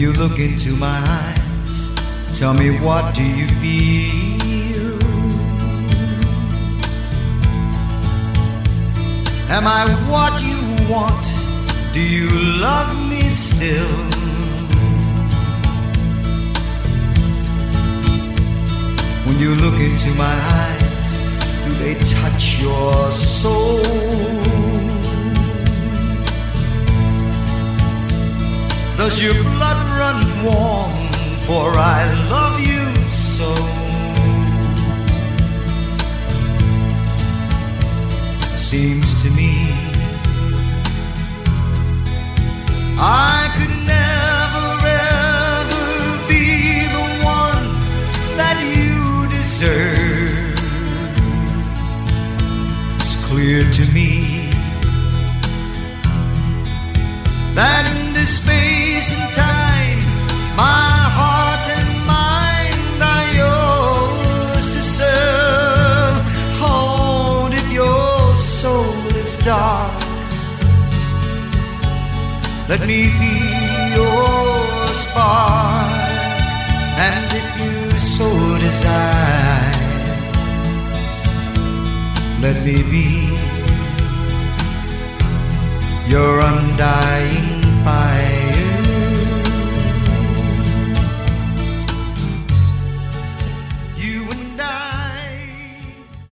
you look into my eyes, tell me, what do you feel? Am I what you want? Do you love me still? When you look into my eyes, do they touch your soul? Does your blood run warm, for I love you so? Seems to me I could never ever be the one that you deserve. It's clear to me that in this space and time, my heart and mind are yours to serve. Oh, and if your soul is dark, let me be your spark. And if you so desire, let me be your undying fire.